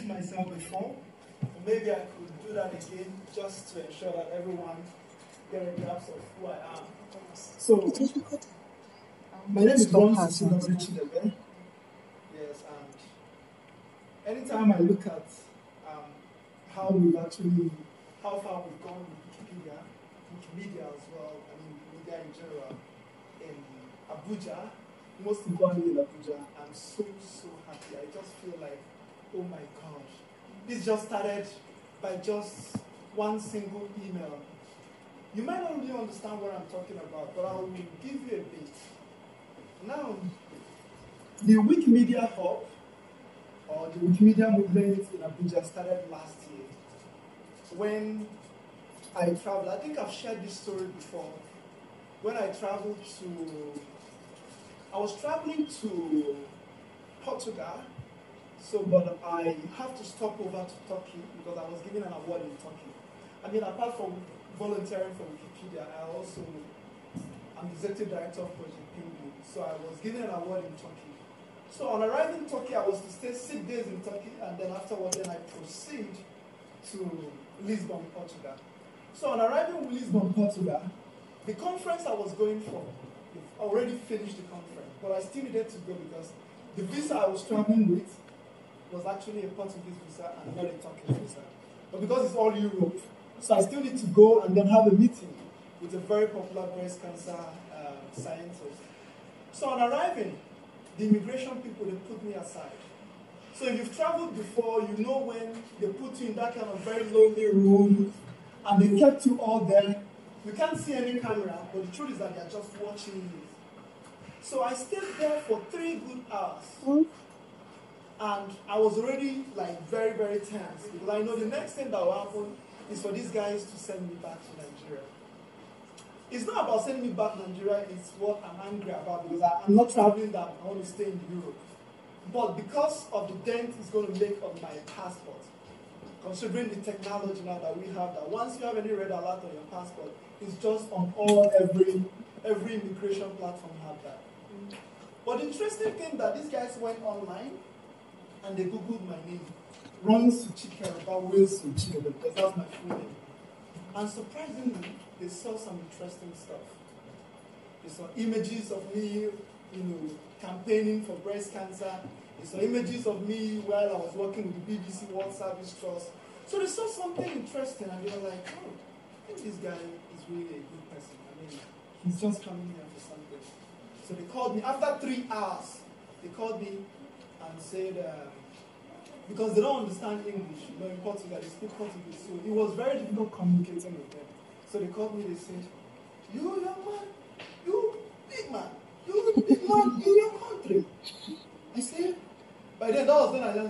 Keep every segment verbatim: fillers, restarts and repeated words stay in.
introducing myself before. Maybe I could do that again just to ensure that everyone get a grasp of who I am. So, my name is Ron Chidebe. Yes, and anytime I look at um, how we've actually, how far we've gone with Wikipedia, Wikimedia as well, I mean Wikimedia in general, in Abuja, most importantly in Abuja, I'm so, so happy. I just feel like, oh my gosh, this just started by just one single email. You might not really understand what I'm talking about, but I will give you a bit. Now, the Wikimedia Hub, or the Wikimedia movement in Abuja started last year. When I traveled, I think I've shared this story before. When I traveled to, I was traveling to Portugal, so but I have to stop over to Turkey because I was given an award in Turkey. I mean, apart from volunteering for Wikipedia, I also am the executive director of Project Penguin, so I was given an award in Turkey. So on arriving in Turkey, I was to stay six days in Turkey, and then afterwards, then I proceed to Lisbon, Portugal. So on arriving in Lisbon, Portugal, the conference I was going for, I already finished the conference, but I still needed to go because the visa I was traveling with was actually a Portuguese visa and not a Turkish visa. But because it's all Europe, so I still need to go and then have a meeting with a very popular breast cancer uh, scientist. So on arriving, the immigration people, they put me aside. So if you've traveled before, you know when they put you in that kind of very lonely room and they kept you all there. You can't see any camera, but the truth is that they're just watching you. So I stayed there for three good hours. Mm. And I was already like very, very tense because I know the next thing that will happen is for these guys to send me back to Nigeria. It's not about sending me back to Nigeria, it's what I'm angry about because I, I'm not traveling that, I want to stay in Europe. But because of the dent it's going to make on my passport, considering the technology now that we have, that once you have any red alert on your passport, it's just on all, every, every immigration platform have that. But the interesting thing that these guys went online and they Googled my name. Ron Suchike about Will Suchike, because that's my full name. And surprisingly, they saw some interesting stuff. They saw images of me, you know, campaigning for breast cancer. They saw images of me while I was working with the B B C World Service Trust. So they saw something interesting and they were like, oh, I think this guy is really a good person. I mean, he's just coming here for something. So they called me, after three hours, they called me and said, uh, because they don't understand English, you know, in Portugal, they speak Portuguese, so it was very difficult communicating with them. So they called me, they said, you young man, you big man, you big man in your country. I said, by then, that was when I just,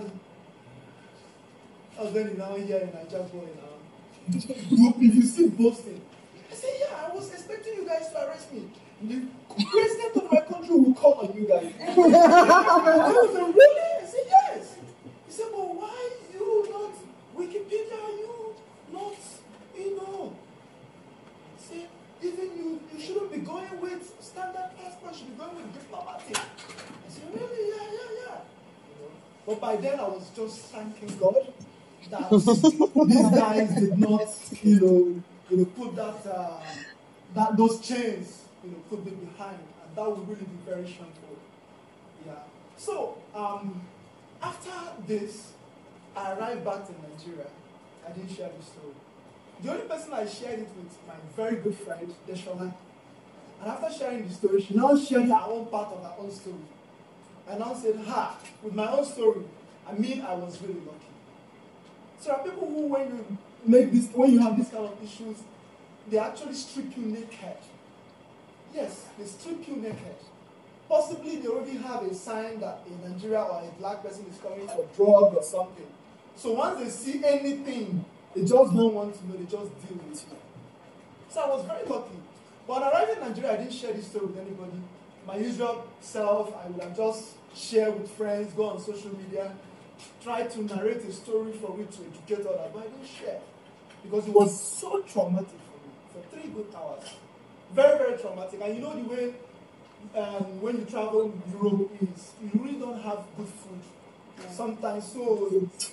I was then now here in Nigeria boy now. If you see boasting, I said, yeah, I was expecting you guys to arrest me. The president of my country will call on you guys. I was like, really? I said, yes. He said, but why you not Wikipedia? You not, you know? I said, even you, you shouldn't be going with standard passport, you should be going with diplomatic. I said, really? Yeah, yeah, yeah. You know? But by then I was just thanking God that these guys did not, you know, you know put that, uh, that those chains, you know, put them behind, and that would really be very shameful. Yeah. So, um, after this, I arrived back to Nigeria. I didn't share the story. The only person I shared it with, my very good friend, Deshola. And after sharing the story, she now shared her own part of her own story. I now said, ha, with my own story, I mean I was really lucky. So there are people who, when you make this, when you have this kind of issues, they actually strip you naked. Yes, they strip you naked. Possibly they already have a sign that in Nigeria or a black person is coming for drug or something. So once they see anything, they just don't want to know, they just deal with you. So I was very lucky. But when I arrived in Nigeria, I didn't share this story with anybody. My usual self, I would have just shared with friends, go on social media, try to narrate a story for me to educate others, but I didn't share. Because it was so traumatic for me, for three good hours. Very, very traumatic. And you know the way um, when you travel in Europe is, you really don't have good food. Yeah. Sometimes, so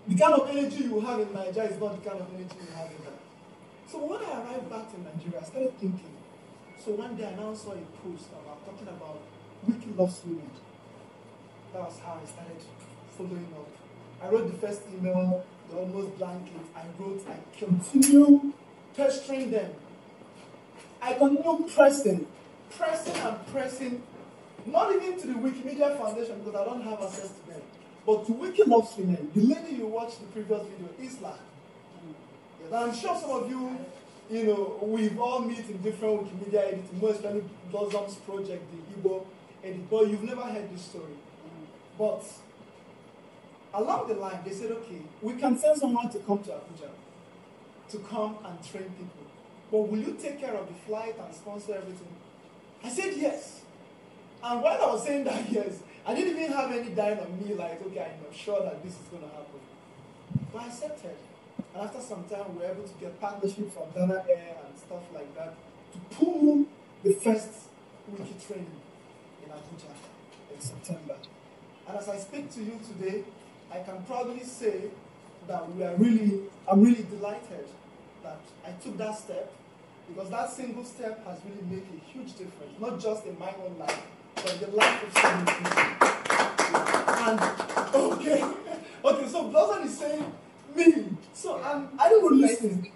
the kind of energy you have in Nigeria is not the kind of energy you have in Ghana. So when I arrived back in Nigeria, I started thinking. So one day I now saw a post about talking about Wiki loves women. That was how I started following up. I wrote the first email, the almost blank it. I wrote, I continue pestering them. I continue pressing, pressing and pressing, not even to the Wikimedia Foundation because I don't have access to them, but to Wiki Loves Women, the lady you watched the previous video, Isla. Yes, I'm sure some of you, you know, we've all met in different Wikimedia editing, most especially Blossom's project, the Igbo edit, but you've never heard this story. But along the line, they said, okay, we can send someone to come to Abuja to come and train people. But will you take care of the flight and sponsor everything? I said yes. And while I was saying that yes, I didn't even have any doubt on me, like, okay, I'm sure that this is going to happen. But I accepted. And after some time, we were able to get partnership from Ghana Air and stuff like that to pull the first wiki training in Abuja in September. And as I speak to you today, I can proudly say that we are really, I'm really delighted that I took that step, because that single step has really made a huge difference, not just in my own life, but in the life of so many people. And, okay, okay, so Blossom is saying, me, so um, I don't want to listen.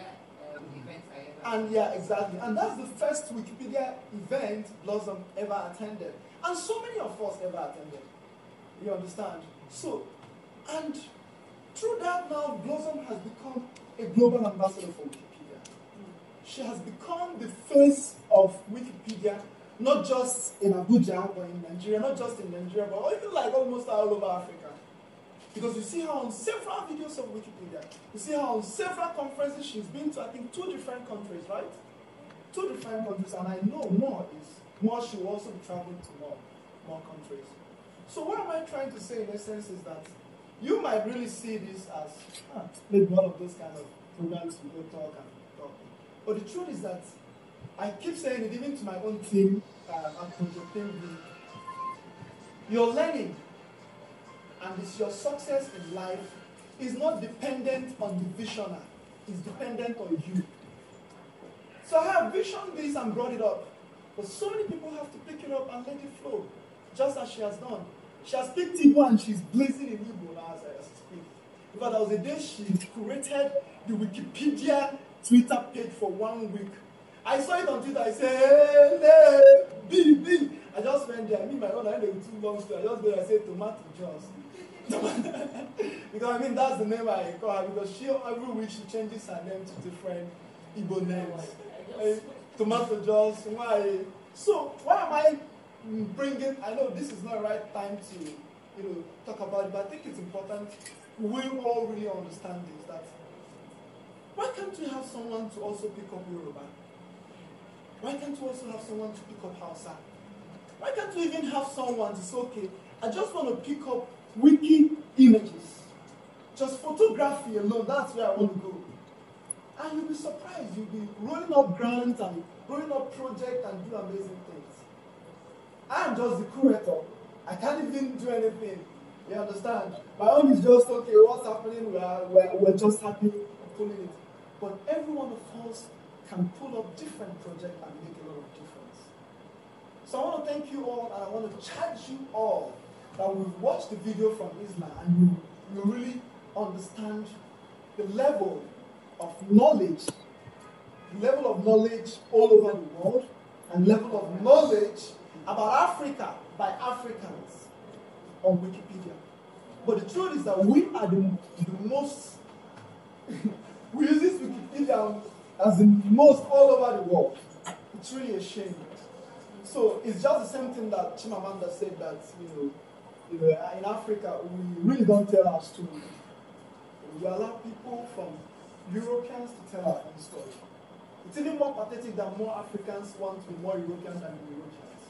And yeah, exactly. And that's the first Wikipedia event Blossom ever attended. And so many of us ever attended. You understand? So, and through that now, Blossom has become a global ambassador for Wikipedia. She has become the face of Wikipedia, not just in Abuja, but in Nigeria, not just in Nigeria, but even like almost all over Africa. Because you see her on several videos of Wikipedia. You see her on several conferences. She's been to, I think, two different countries, right? Two different countries, and I know more is, more she will also be traveling to more, more countries. So what am I trying to say in essence is that you might really see this as ah, maybe one of those kind of programs we go talk and talk. But the truth is that I keep saying it even to my own team uh, at Project Penguin. Your learning and it's your success in life is not dependent on the visioner. It's dependent on you. So I have visioned this and brought it up. But so many people have to pick it up and let it flow, just as she has done. She has picked Igbo and she's blazing in Igbo now as I speak. Because there was a day she created the Wikipedia Twitter page for one week. I saw it on Twitter, I said, hey, hey, B, B. I just went there, I mean my own, I had a too long story. I just went there, I said, Tomato Jones. Because I mean, that's the name I call her, because she, every week she changes her name to different Igbo names. Hey, Tomato Jones, why? So, why am I bringing, I know this is not the right time to, you know, talk about it, but I think it's important we all really understand this, that why can't we have someone to also pick up Yoruba? Why can't we also have someone to pick up Hausa? Why can't we even have someone to say, okay, I just want to pick up wiki images. Just photography alone, that's where I want to go. And you'll be surprised, you'll be rolling up grants and rolling up projects and do amazing things. I'm just the curator. I can't even do anything. You understand? My own is just, okay, what's happening? We're, we're, we're just happy pulling it. But every one of us can pull up different projects and make a lot of difference. So I want to thank you all, and I want to charge you all that we've watched the video from Isla and you, you really understand the level of knowledge, the level of knowledge all over the world, and level of knowledge about Africa by Africans on Wikipedia. But the truth is that we are the, the most, we use this Wikipedia as the most all over the world. It's really a shame. So it's just the same thing that Chimamanda said, that, you know, you know, in Africa, we really don't tell our story. We allow people from Europeans to tell our own story. It's even more pathetic that more Africans want to be more European than Europeans.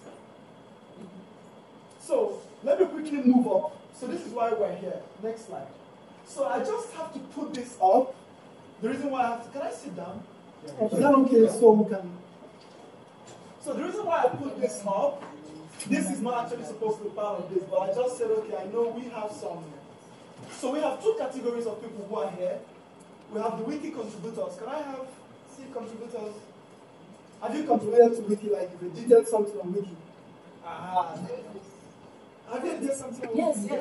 So let me quickly move up. So this is why we're here. Next slide. So I just have to put this up. The reason why I have to, can I sit down? Yeah. Is that okay? So we can. So the reason why I put this up, this is not actually supposed to be part of this, but I just said, okay, I know we have some So we have two categories of people who are here. We have the wiki contributors. Can I have see contributors? Have you contributed to wiki, like if you edited something on wiki? Ah, have you edited something on Yes, wiki? yes.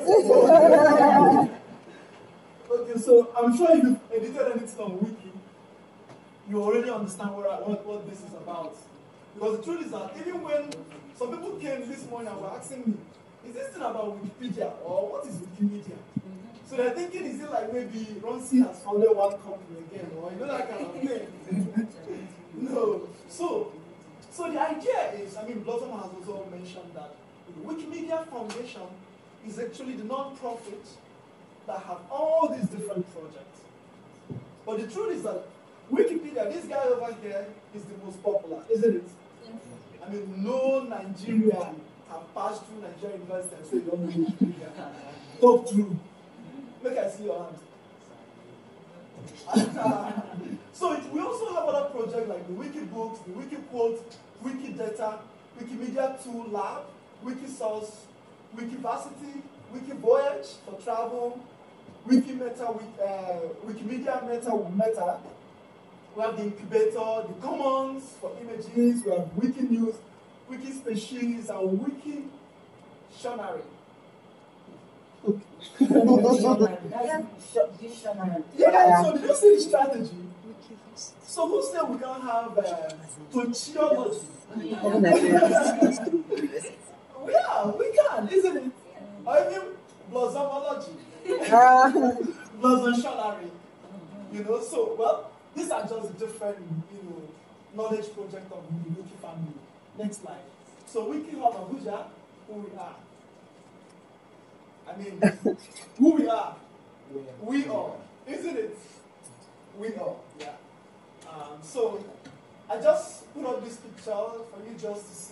Okay, so I'm sure if you've edited anything on wiki, you already understand what, I, what, what this is about. Because the truth is that even when some people came this morning and were asking me, is this thing about Wikipedia or what is Wikimedia? So they're thinking, is it like maybe Ronsi has founded one company again, or you know that kind of thing? No. So, so the idea is, I mean, Blossom has also mentioned that the Wikimedia Foundation is actually the non-profit that have all these different projects. But the truth is that Wikipedia, this guy over here, is the most popular, isn't it? I mean, no Nigerian have passed through Nigerian university and say you don't know Wikipedia. Talk through. Make I see your hand. So it, we also have other projects like the Wikibooks, the Wikiquote, Wikidata, Wikimedia two Lab, Wikisource, Wikiversity, Wikivoyage for travel, Wikimeta, Wik, uh, Wikimedia Meta with Meta. We have the incubator, the commons for images, we have Wikinews, Wikispecies, and Wiktionary. Yeah, so did you see the strategy? So who said we can't have uh, Tochiology? Yeah, we can, isn't it? Or even Blossomology. Blossomology. You know, so, well, these are just different, you know, knowledge project of the Wiki family. Next slide. So Wiki Hub Abuja, who we are. I mean, who we are. We are, isn't it? We are, yeah. Um, so I just put up this picture for you just to see.